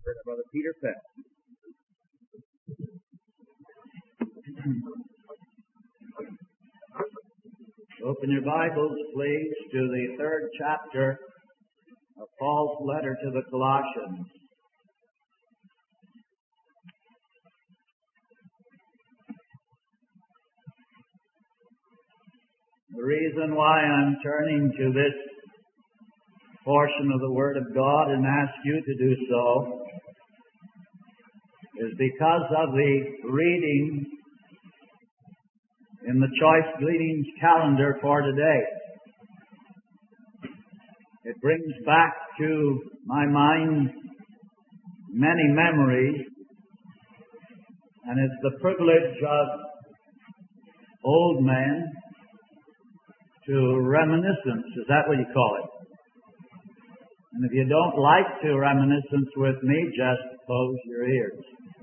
Brother Peter Fett. Open your Bibles, please, to the 3rd chapter of Paul's letter to the Colossians. The reason why I'm turning to this portion of the Word of God and ask you to do so is because of the reading in the Choice Gleanings calendar for today. It brings back to my mind many memories, and it's the privilege of old men to reminiscence. Is that what you call it? And if you don't like to reminiscence with me, just close your ears.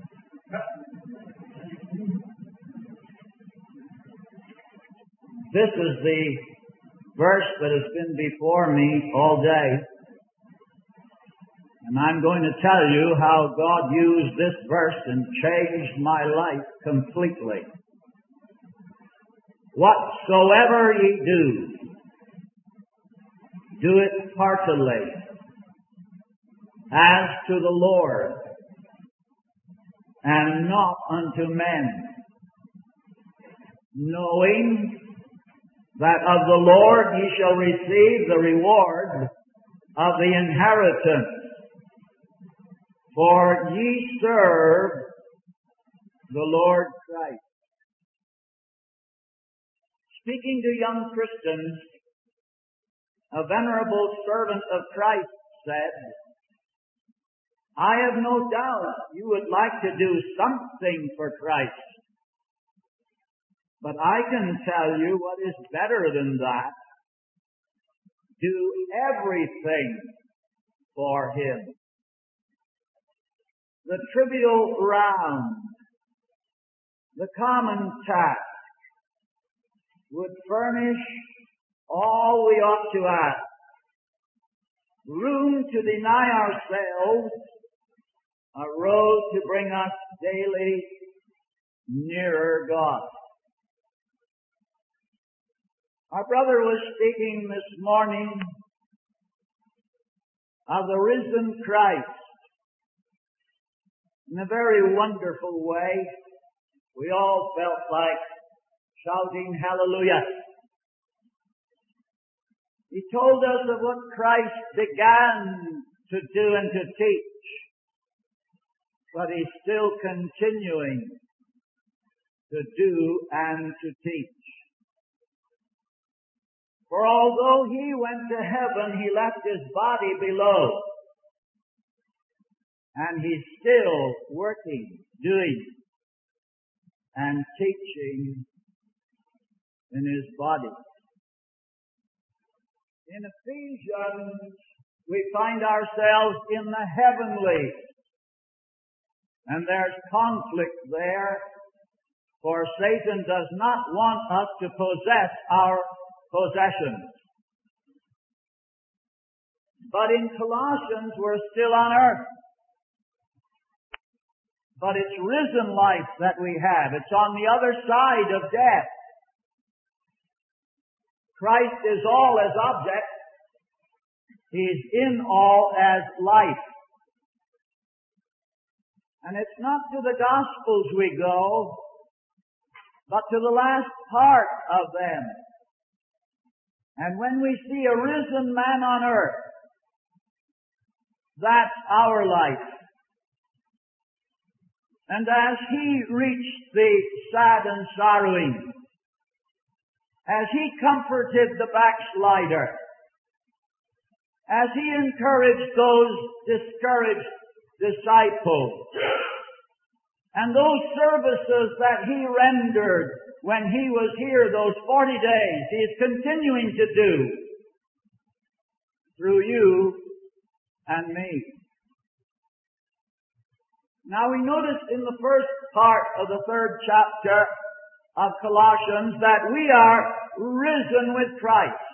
This is the verse that has been before me all day. And I'm going to tell you how God used this verse and changed my life completely. Whatsoever ye do it heartily, as to the Lord, and not unto men, knowing that of the Lord ye shall receive the reward of the inheritance. For ye serve the Lord Christ. Speaking to young Christians, a venerable servant of Christ said, I have no doubt you would like to do something for Christ. But I can tell you what is better than that. Do everything for Him. The trivial round, the common task, would furnish all we ought to ask. Room to deny ourselves, a road to bring us daily nearer God. Our brother was speaking this morning of the risen Christ in a very wonderful way. We all felt like shouting hallelujah. He told us of what Christ began to do and to teach, but He's still continuing to do and to teach. For although He went to heaven, He left His body below. And He's still working, doing, and teaching in His body. In Ephesians, we find ourselves in the heavenlies. And there's conflict there, for Satan does not want us to possess our possessions. But in Colossians, we're still on earth. But it's risen life that we have. It's on the other side of death. Christ is all as object. He's in all as life. And it's not to the Gospels we go, but to the last part of them. And when we see a risen man on earth, that's our life. And as He reached the sad and sorrowing, as He comforted the backslider, as He encouraged those discouraged disciples, and those services that He rendered when He was here those 40 days, He is continuing to do through you and me. Now we notice in the first part of the 3rd chapter of Colossians that we are risen with Christ.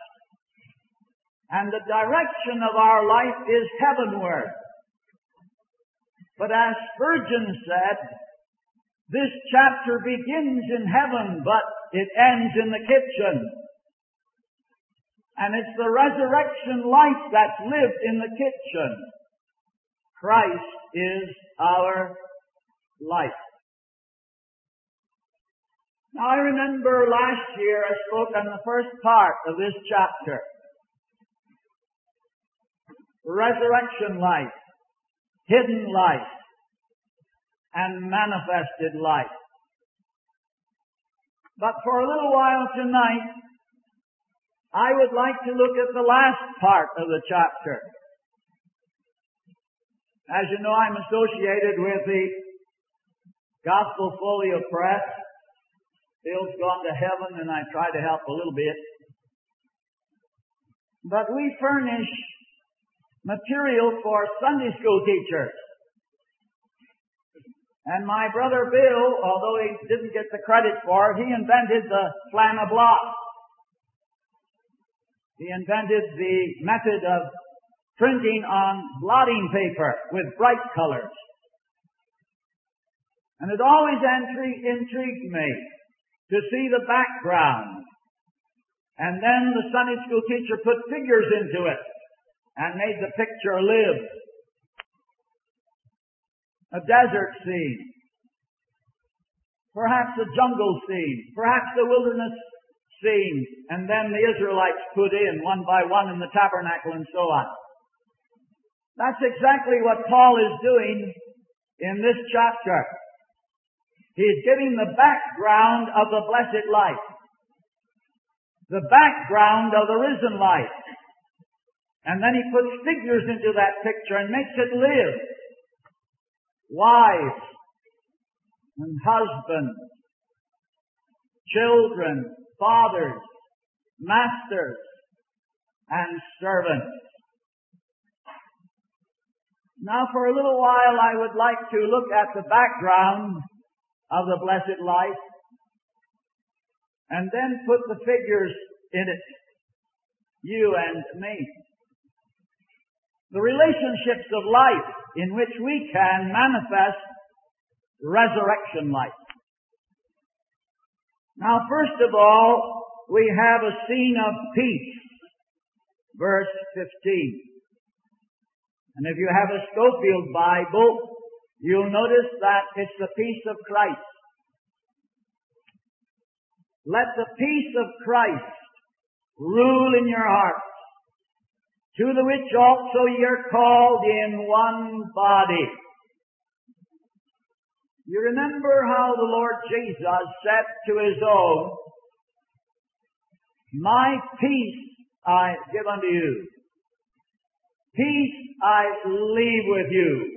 And the direction of our life is heavenward. But as Spurgeon said, this chapter begins in heaven, but it ends in the kitchen. And it's the resurrection life that's lived in the kitchen. Christ is our life. Now I remember last year I spoke on the first part of this chapter. Resurrection life, hidden life, and manifested life. But for a little while tonight, I would like to look at the last part of the chapter. As you know, I'm associated with the Gospel Folio Press. Bill's gone to heaven, and I try to help a little bit. But we furnish material for Sunday school teachers. And my brother Bill, although he didn't get the credit for it, he invented the flannel block. He invented the method of printing on blotting paper with bright colors. And it always intrigued me to see the background. And then the Sunday school teacher put figures into it and made the picture live. A desert scene, perhaps a jungle scene, perhaps a wilderness scene, and then the Israelites put in one by one in the tabernacle and so on. That's exactly what Paul is doing in this chapter. He's giving the background of the blessed life, the background of the risen life, and then he puts figures into that picture and makes it live. Wives and husbands, children, fathers, masters, and servants. Now for a little while I would like to look at the background of the blessed life and then put the figures in it, you and me. The relationships of life in which we can manifest resurrection life. Now, first of all, we have a scene of peace. Verse 15. And if you have a Scofield Bible, you'll notice that it's the peace of Christ. Let the peace of Christ rule in your hearts, to the which also ye are called in one body. You remember how the Lord Jesus said to his own, my peace I give unto you. Peace I leave with you.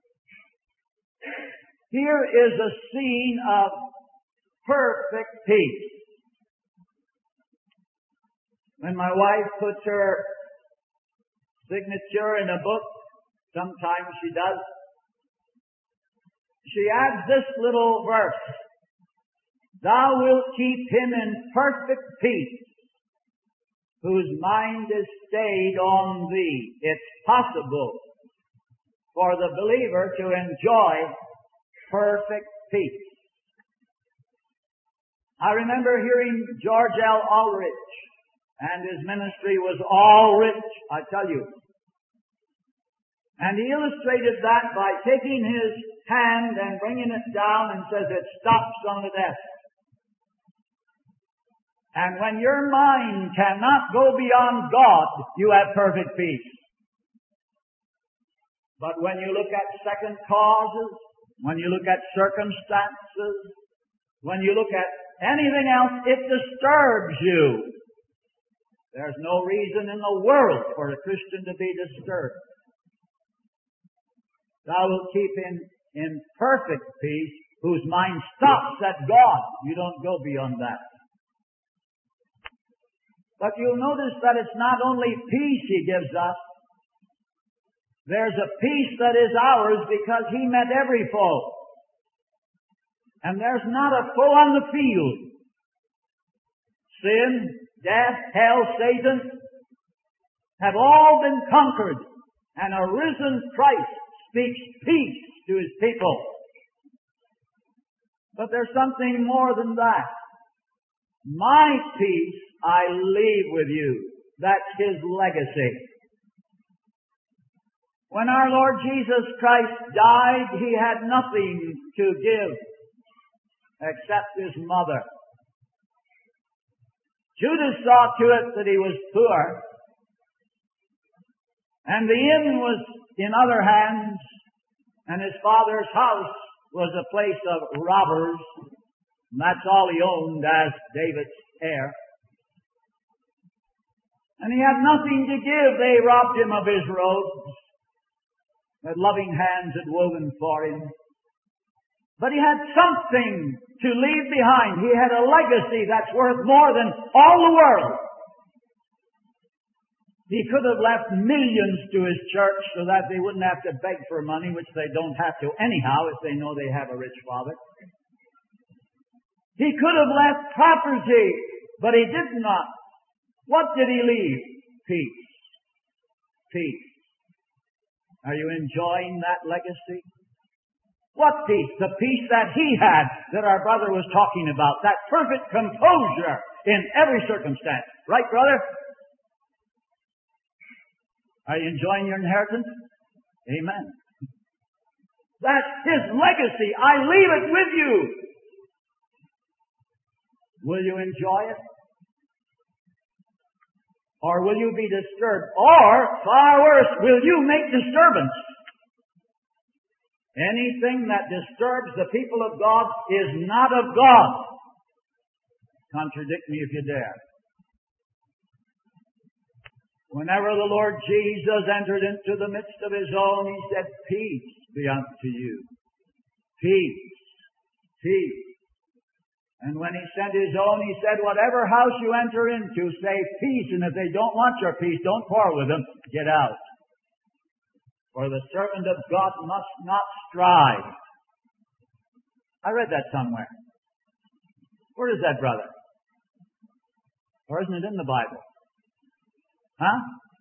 Here is a scene of perfect peace. When my wife puts her signature in a book, sometimes she does, she adds this little verse, thou wilt keep him in perfect peace, whose mind is stayed on thee. It's possible for the believer to enjoy perfect peace. I remember hearing George L. Ulrich, and his ministry was all rich, I tell you. And he illustrated that by taking his hand and bringing it down and says it stops on the desk. And when your mind cannot go beyond God, you have perfect peace. But when you look at second causes, when you look at circumstances, when you look at anything else, it disturbs you. There's no reason in the world for a Christian to be disturbed. Thou wilt keep him in perfect peace, whose mind stops at God. You don't go beyond that. But you'll notice that it's not only peace he gives us. There's a peace that is ours because he met every foe. And there's not a foe on the field. Sin, death, hell, Satan have all been conquered. And a risen Christ speaks peace to His people. But there's something more than that. My peace I leave with you. That's His legacy. When our Lord Jesus Christ died, He had nothing to give except His mother. Judas saw to it that he was poor, and the inn was in other hands, and his father's house was a place of robbers, and that's all he owned as David's heir. And he had nothing to give. They robbed him of his robes that loving hands had woven for him. But he had something to leave behind. He had a legacy that's worth more than all the world. He could have left millions to his church so that they wouldn't have to beg for money, which they don't have to anyhow if they know they have a rich father. He could have left property, but he did not. What did he leave? Peace. Peace. Are you enjoying that legacy? What peace? The peace that he had, that our brother was talking about. That perfect composure in every circumstance. Right, brother? Are you enjoying your inheritance? Amen. That's his legacy. I leave it with you. Will you enjoy it? Or will you be disturbed? Or, far worse, will you make disturbance? Anything that disturbs the people of God is not of God. Contradict me if you dare. Whenever the Lord Jesus entered into the midst of His own, He said, "Peace be unto you." Peace. Peace. And when He sent His own, He said, "Whatever house you enter into, say peace. And if they don't want your peace, don't quarrel with them. Get out. For the servant of God must not strive." I read that somewhere. Where is that, brother? Or isn't it in the Bible? Huh?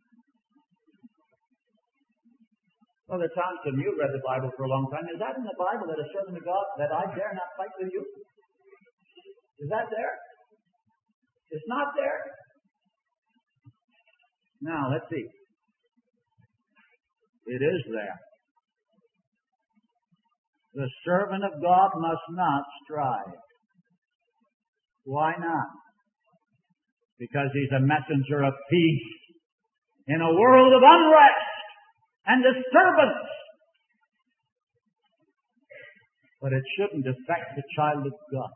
Well, it sounds to me you've read the Bible for a long time. Is that in the Bible that a servant of God, that I dare not fight with you? Is that there? It's not there. Now, let's see. It is there. The servant of God must not strive. Why not? Because he's a messenger of peace in a world of unrest and disturbance. But it shouldn't affect the child of God.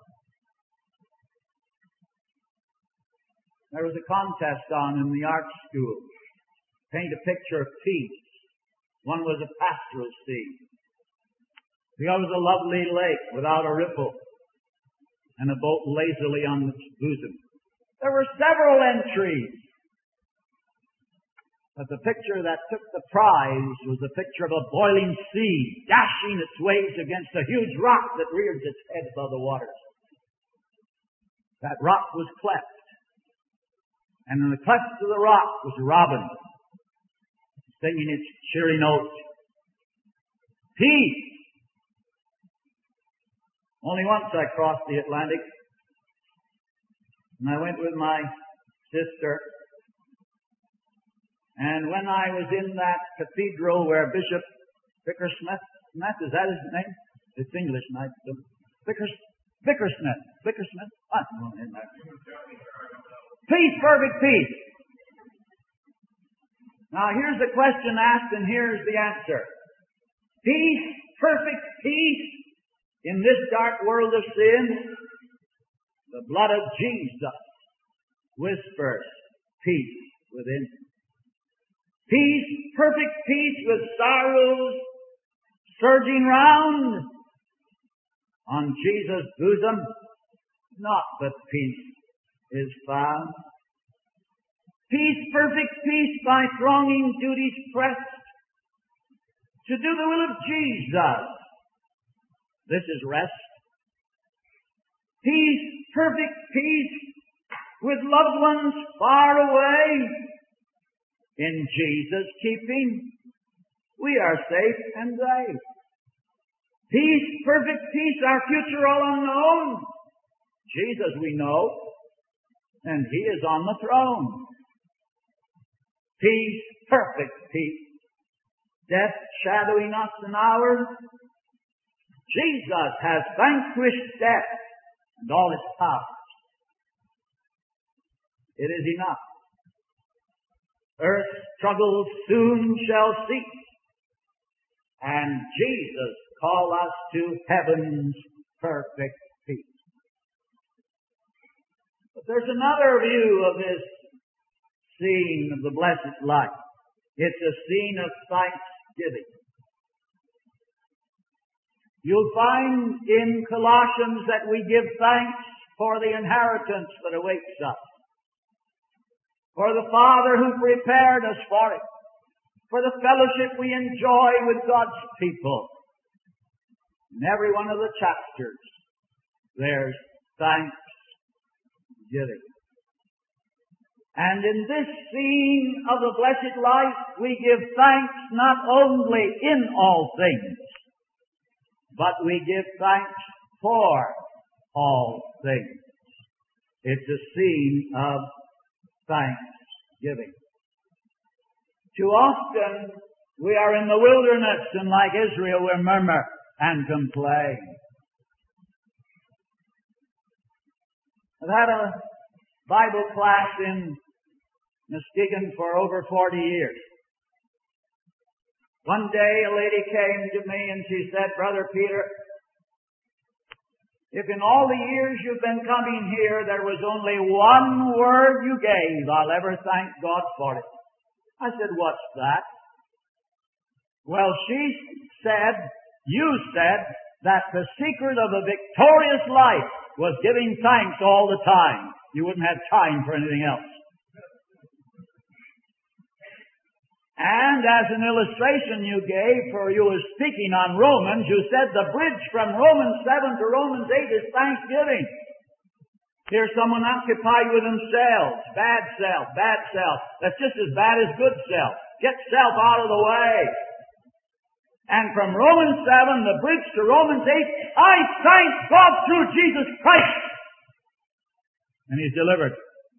There was a contest on in the art school. Paint a picture of peace. One was a pastoral scene. The other was a lovely lake without a ripple and a boat lazily on its bosom. There were several entries. But the picture that took the prize was the picture of a boiling sea dashing its waves against a huge rock that reared its head above the waters. That rock was cleft. And in the cleft of the rock was a robin singing its cheery note. Peace! Only once I crossed the Atlantic. And I went with my sister. And when I was in that cathedral where Bishop Bickersmith, is that his name? It's English, and I don't. Bickersmith. What? Peace, perfect peace. Now here's the question asked, and here's the answer. Peace, perfect peace, in this dark world of sin, the blood of Jesus whispers peace within. Peace, perfect peace with sorrows surging round. On Jesus' bosom, not but peace is found. Peace, perfect peace, by thronging duties pressed to do the will of Jesus. This is rest. Peace, perfect peace, with loved ones far away. In Jesus' keeping, we are safe and safe. Peace, perfect peace, our future all unknown. Jesus we know, and He is on the throne. Peace, perfect peace. Death shadowing us an hour. Jesus has vanquished death and all its powers. It is enough. Earth's struggles soon shall cease, and Jesus call us to heaven's perfect peace. But there's another view of this scene of the blessed life. It's a scene of thanksgiving. You'll find in Colossians that we give thanks for the inheritance that awaits us, for the Father who prepared us for it, for the fellowship we enjoy with God's people. In every one of the chapters, there's thanksgiving. And in this scene of the blessed life, we give thanks not only in all things, but we give thanks for all things. It's a scene of thanksgiving. Too often, we are in the wilderness, and like Israel, we murmur and complain. I've had a Bible class in Muskegon for over 40 years. One day a lady came to me and she said, "Brother Peter, if in all the years you've been coming here there was only one word you gave, I'll ever thank God for it." I said, "What's that?" "Well, she said, you said that the secret of a victorious life was giving thanks all the time. You wouldn't have time for anything else. And as an illustration you gave, for you were speaking on Romans, you said the bridge from Romans 7 to Romans 8 is thanksgiving. Here's someone occupied with themselves. Bad self. That's just as bad as good self. Get self out of the way. And from Romans 7, the bridge to Romans 8, I thank God through Jesus Christ. And He's delivered.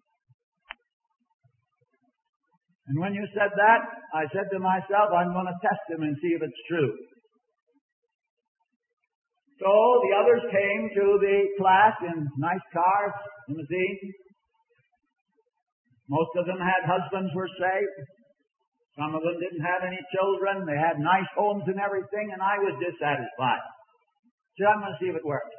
And when you said that, I said to myself, I'm going to test Him and see if it's true. So the others came to the class in nice cars, limousine. Most of them had husbands were saved. Some of them didn't have any children. They had nice homes and everything, and I was dissatisfied. So I'm going to see if it works.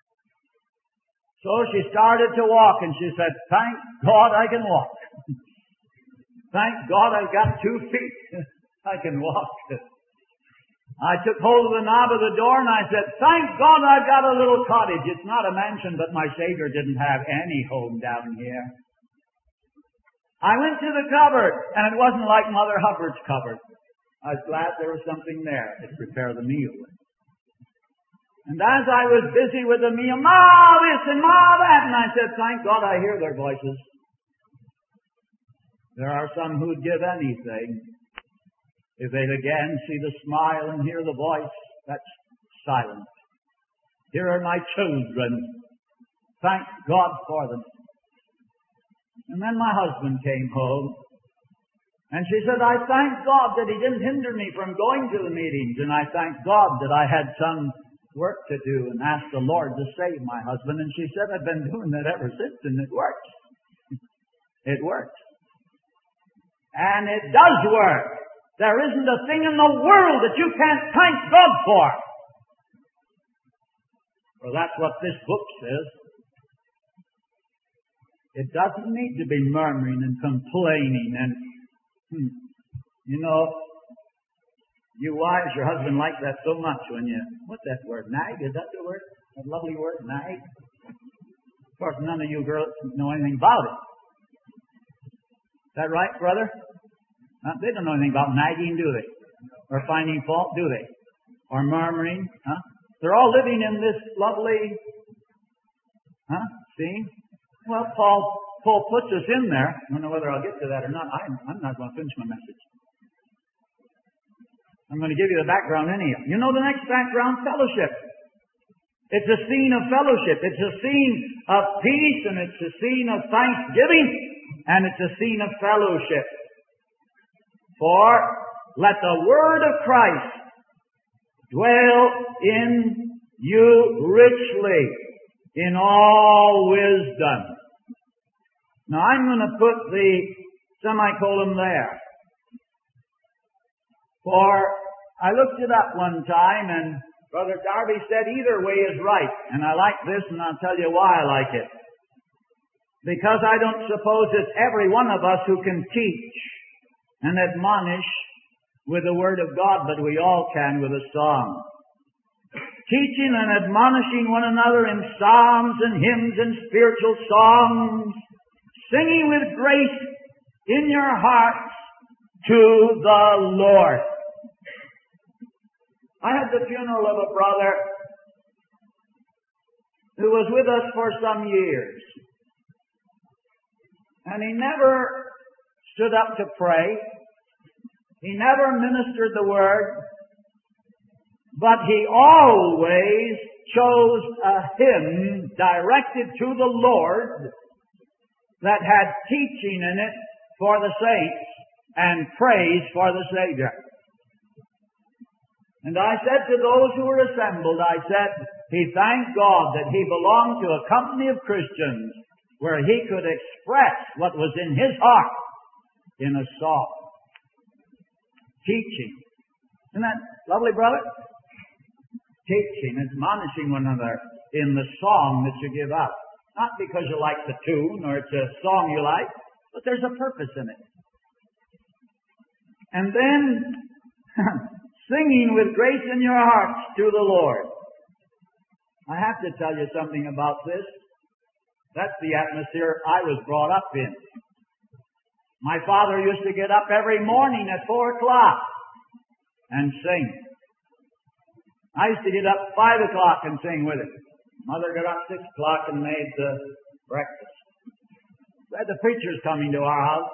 So she started to walk, and she said, "Thank God I can walk. Thank God I've got 2 feet. I can walk." I took hold of the knob of the door and I said, "Thank God I've got a little cottage. It's not a mansion, but my Savior didn't have any home down here." I went to the cupboard, and it wasn't like Mother Hubbard's cupboard. I was glad there was something there to prepare the meal with. And as I was busy with the meal, "Ma this and Ma that," and I said, "Thank God I hear their voices." There are some who'd give anything if they'd again see the smile and hear the voice that's silent. Here are my children. Thank God for them. And then my husband came home, and she said, "I thank God that He didn't hinder me from going to the meetings, and I thank God that I had some work to do and asked the Lord to save my husband." And she said, "I've been doing that ever since, and it works." It works. And it does work. There isn't a thing in the world that you can't thank God for. Well, that's what this book says. It doesn't need to be murmuring and complaining and, you wives, your husband likes that so much when you, what's that word, nag? Is that the word? That lovely word, nag? Of course, none of you girls know anything about it. Is that right, brother? They don't know anything about nagging, do they? Or finding fault, do they? Or murmuring, huh? They're all living in this lovely, scene. Well, Paul puts us in there. I don't know whether I'll get to that or not. I'm not going to finish my message. I'm going to give you the background anyhow. You know the next background? Fellowship. It's a scene of fellowship. It's a scene of peace, and it's a scene of thanksgiving, and it's a scene of fellowship. For let the word of Christ dwell in you richly in all wisdom. Now I'm going to put the semicolon there. For I looked it up one time, and Brother Darby said either way is right. And I like this, and I'll tell you why I like it. Because I don't suppose it's every one of us who can teach and admonish with the Word of God, but we all can with a song. Teaching and admonishing one another in psalms and hymns and spiritual songs, singing with grace in your hearts to the Lord. I had the funeral of a brother who was with us for some years. And he never stood up to pray. He never ministered the Word. But he always chose a hymn directed to the Lord that had teaching in it for the saints and praise for the Savior. And I said to those who were assembled, I said, he thanked God that he belonged to a company of Christians where he could express what was in his heart in a song. Teaching. Isn't that lovely, brother? Teaching, admonishing one another in the song that you give out. Not because you like the tune or it's a song you like, but there's a purpose in it. And then singing with grace in your hearts to the Lord. I have to tell you something about this. That's the atmosphere I was brought up in. My father used to get up every morning at 4 o'clock and sing. I used to get up 5 o'clock and sing with him. Mother got up 6 o'clock and made the breakfast. We had the preachers coming to our house.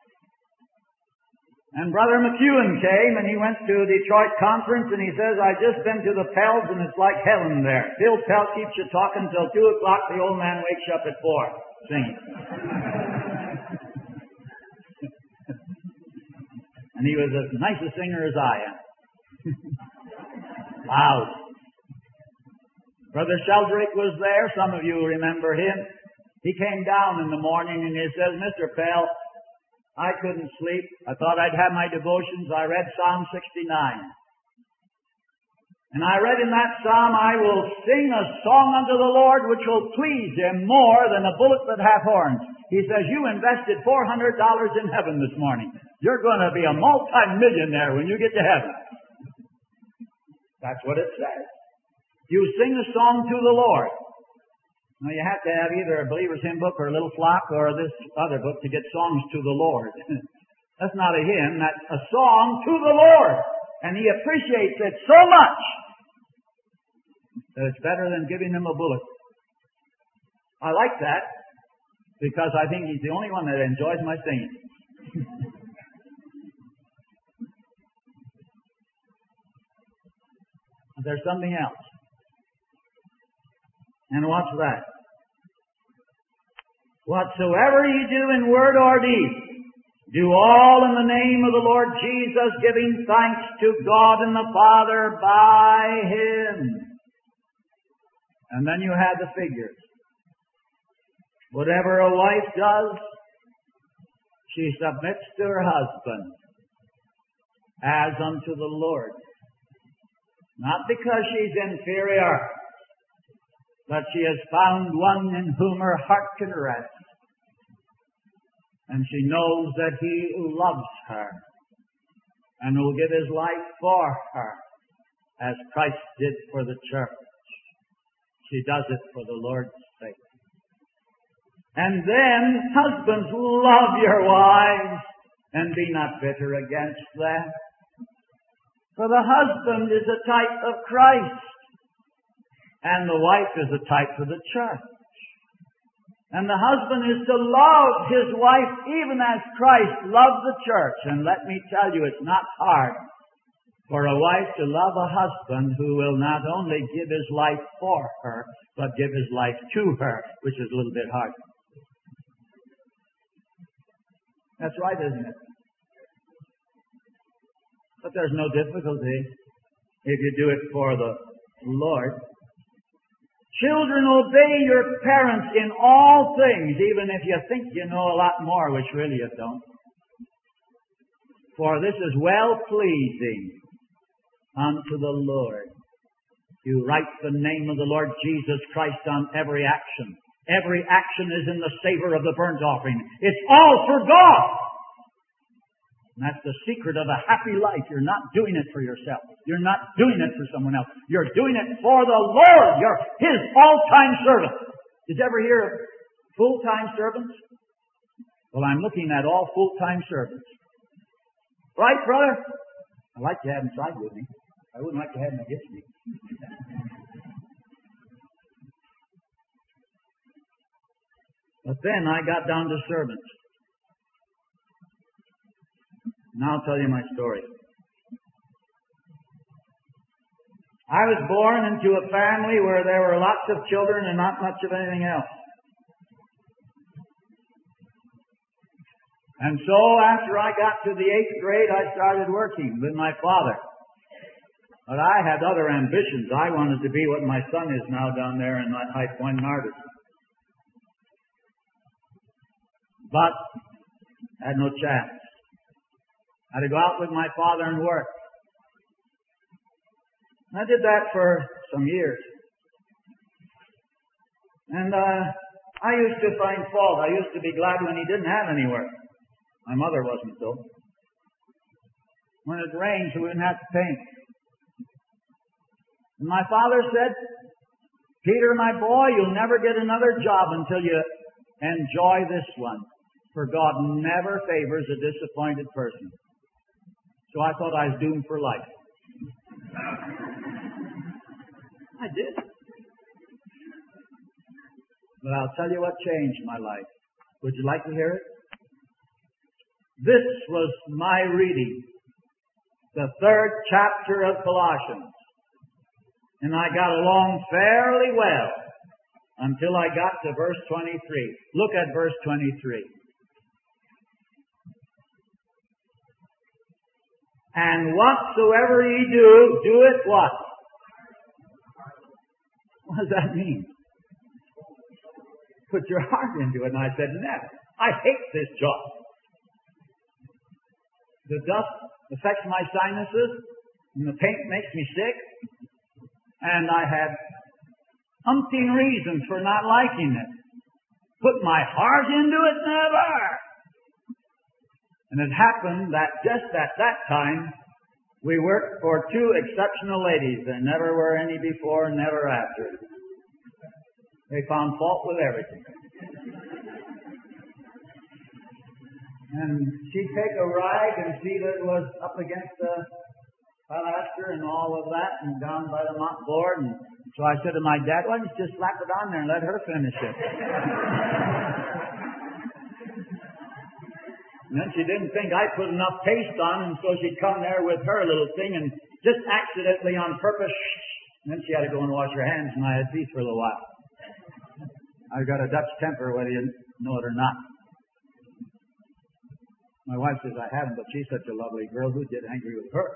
And Brother McEwen came, and he went to the Detroit conference, and he says, I've just been to the Pells, and it's like heaven there. Bill Pell keeps you talking till 2 o'clock. The old man wakes you up at 4, singing. And he was as nice a singer as I am. Loud. Brother Sheldrick was there. Some of you remember him. He came down in the morning, and he says, Mr. Pell, I couldn't sleep. I thought I'd have my devotions. I read Psalm 69. And I read in that psalm, I will sing a song unto the Lord which will please Him more than a bullock that hath horns. He says, you invested $400 in heaven this morning. You're going to be a multi-millionaire when you get to heaven. That's what it says. You sing a song to the Lord. Now, you have to have either a believer's hymn book or a little flock or this other book to get songs to the Lord. That's not a hymn. That's a song to the Lord. And He appreciates it so much that it's better than giving Him a bullet. I like that because I think He's the only one that enjoys my singing. There's something else. And what's that? Whatsoever ye do in word or deed, do all in the name of the Lord Jesus, giving thanks to God and the Father by Him. And then you have the figures. Whatever a wife does, she submits to her husband as unto the Lord. Not because she's inferior, but she has found one in whom her heart can rest. And she knows that He who loves her and will give His life for her, as Christ did for the church. She does it for the Lord's sake. And then, husbands, love your wives and be not bitter against them. For the husband is a type of Christ, and the wife is a type of the church. And the husband is to love his wife even as Christ loved the church. And let me tell you, it's not hard for a wife to love a husband who will not only give his life for her, but give his life to her, which is a little bit hard. That's right, isn't it? But there's no difficulty if you do it for the Lord. Children, obey your parents in all things, even if you think you know a lot more, which really you don't. For this is well-pleasing unto the Lord. You write the name of the Lord Jesus Christ on every action. Every action is in the savor of the burnt offering. It's all for God. And that's the secret of a happy life. You're not doing it for yourself. You're not doing it for someone else. You're doing it for the Lord. You're His all-time servant. Did you ever hear of full-time servants? Well, I'm looking at all full-time servants. Right, brother? I'd like to have him side with me. I wouldn't like to have him against me. But then I got down to servants. Now I'll tell you my story. I was born into a family where there were lots of children and not much of anything else. And so after I got to the 8th grade, I started working with my father. But I had other ambitions. I wanted to be what my son is now down there in High Point, Martyrs. But I had no chance. I had to go out with my father and work. And I did that for some years. And I used to find fault. I used to be glad when he didn't have any work. My mother wasn't so. When it rains, we wouldn't have to paint. And my father said, Peter, my boy, you'll never get another job until you enjoy this one. For God never favors a disappointed person. So I thought I was doomed for life. I did. But I'll tell you what changed my life. Would you like to hear it? This was my reading, the 3rd chapter of Colossians. And I got along fairly well until I got to verse 23. Look at verse 23. And whatsoever ye do, do it what? What does that mean? Put your heart into it. And I said, never. I hate this job. The dust affects my sinuses, and the paint makes me sick. And I had umpteen reasons for not liking it. Put my heart into it? Never. And it happened that just at that time, we worked for 2 exceptional ladies. There never were any before, never after. They found fault with everything. And she'd take a rag and see that it was up against the pilaster and all of that and down by the mop board. And so I said to my dad, why don't you just slap it on there and let her finish it? And then she didn't think I put enough paste on, and so she'd come there with her little thing and just accidentally on purpose. And then she had to go and wash her hands, and I had peace for a little while. I've got a Dutch temper, whether you know it or not. My wife says I haven't, but she's such a lovely girl. Who'd get angry with her?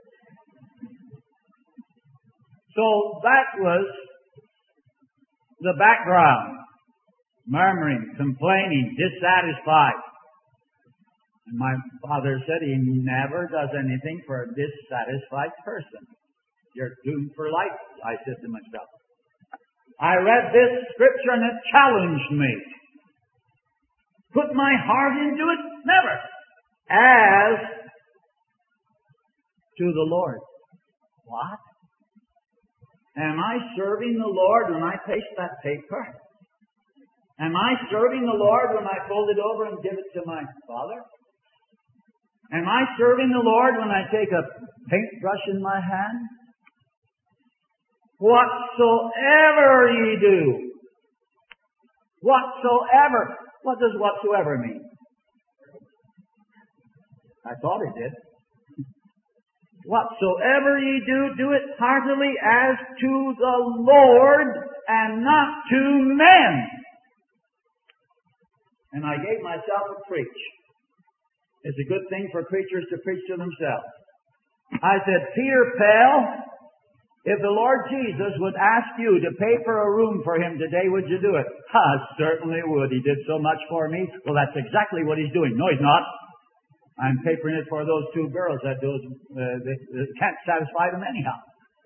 So that was the background. Murmuring, complaining, dissatisfied. And my father said he never does anything for a dissatisfied person. You're doomed for life, I said to myself. I read this scripture and it challenged me. Put my heart into it? Never. As to the Lord. What? Am I serving the Lord when I paste that paper? Am I serving the Lord when I fold it over and give it to my Father? Am I serving the Lord when I take a paintbrush in my hand? Whatsoever ye do. Whatsoever. What does whatsoever mean? I thought it did. Whatsoever ye do, do it heartily as to the Lord and not to men. And I gave myself a preach. It's a good thing for preachers to preach to themselves. I said, Peter Pell, if the Lord Jesus would ask you to pay for a room for Him today, would you do it? I certainly would. He did so much for me. Well, that's exactly what He's doing. No, He's not. I'm papering it for those two girls that they can't satisfy them anyhow.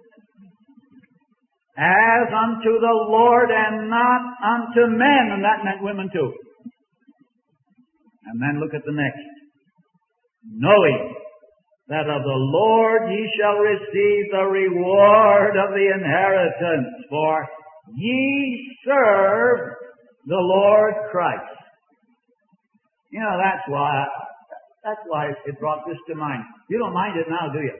As unto the Lord and not unto men. And that meant women too. And then look at the next. Knowing that of the Lord ye shall receive the reward of the inheritance, for ye serve the Lord Christ. You know, that's why it brought this to mind. You don't mind it now, do you?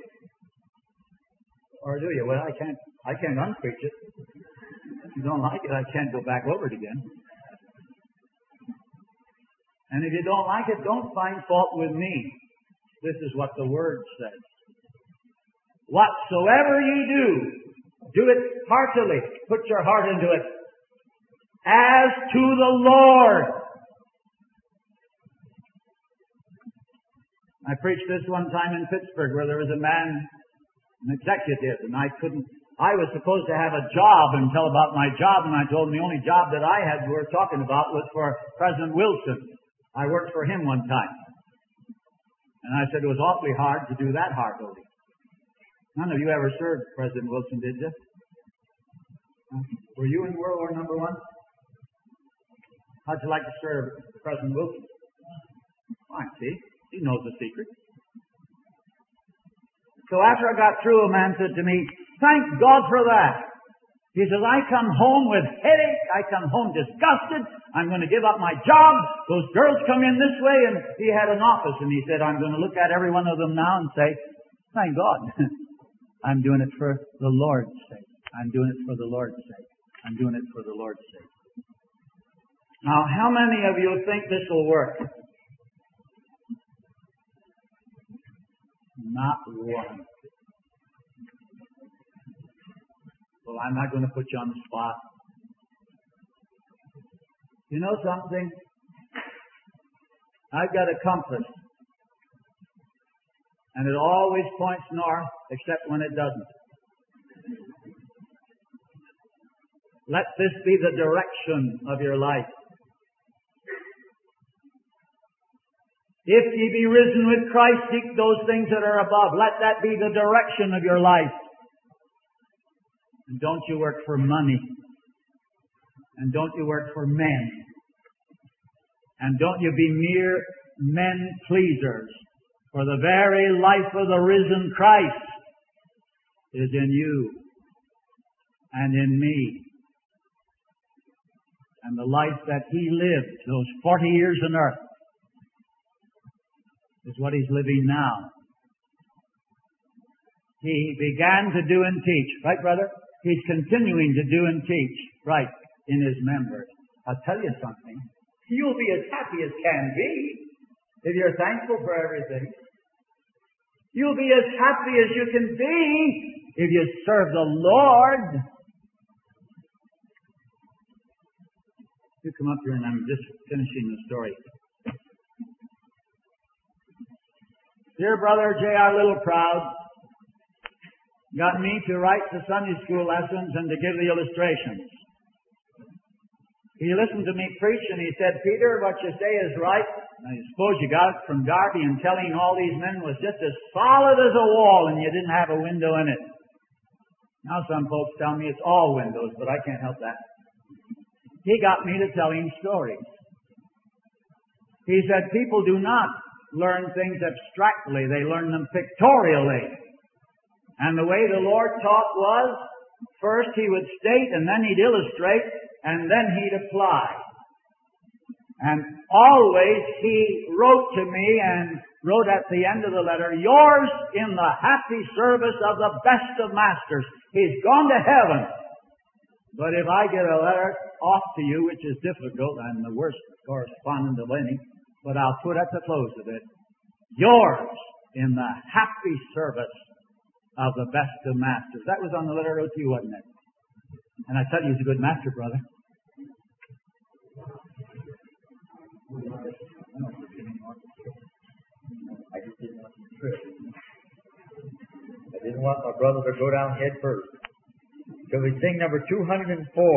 Or do you? Well, I can't unpreach it. If you don't like it, I can't go back over it again. And if you don't like it, don't find fault with me. This is what the Word says. Whatsoever ye do it heartily. Put your heart into it. As to the Lord. I preached this one time in Pittsburgh where there was a man, an executive, and I was supposed to have a job and tell about my job, and I told him the only job that I had worth talking about was for President Wilson. I worked for him one time. And I said it was awfully hard to do that heartily. None of you ever served President Wilson, did you? Were you in World War Number 1? How'd you like to serve President Wilson? Fine, see? He knows the secret. So after I got through, a man said to me, thank God for that. He says, I come home with headache. I come home disgusted. I'm going to give up my job. Those girls come in this way. And he had an office. And he said, I'm going to look at every one of them now and say, thank God. I'm doing it for the Lord's sake. I'm doing it for the Lord's sake. I'm doing it for the Lord's sake. Now, how many of you think this will work? Not one. Well, I'm not going to put you on the spot. You know something? I've got a compass. And it always points north, except when it doesn't. Let this be the direction of your life. If ye be risen with Christ, seek those things that are above. Let that be the direction of your life. And don't you work for money. And don't you work for men. And don't you be mere men pleasers. For the very life of the risen Christ is in you and in me. And the life that He lived, those 40 years on earth, is what He's living now. He began to do and teach. Right, brother? He's continuing to do and teach. Right, in His members. I'll tell you something. You'll be as happy as can be if you're thankful for everything. You'll be as happy as you can be if you serve the Lord. You come up here and I'm just finishing the story. Dear brother J.R. Littleproud got me to write the Sunday school lessons and to give the illustrations. He listened to me preach and he said, Peter, what you say is right. I suppose you got it from Darby and telling all these men was just as solid as a wall and you didn't have a window in it. Now some folks tell me it's all windows, but I can't help that. He got me to telling stories. He said people do not learn things abstractly. They learn them pictorially. And the way the Lord taught was, first He would state and then He'd illustrate and then He'd apply. And always He wrote to me and wrote at the end of the letter, yours in the happy service of the best of masters. He's gone to heaven. But if I get a letter off to you, which is difficult, I'm the worst correspondent of any, but I'll put at the close of it, yours in the happy service of the best of masters. That was on the letter I wrote to you, wasn't it? And I tell you, he's a good master, brother. I just didn't want to trip. I didn't want my brother to go down head first. So we sing number 204.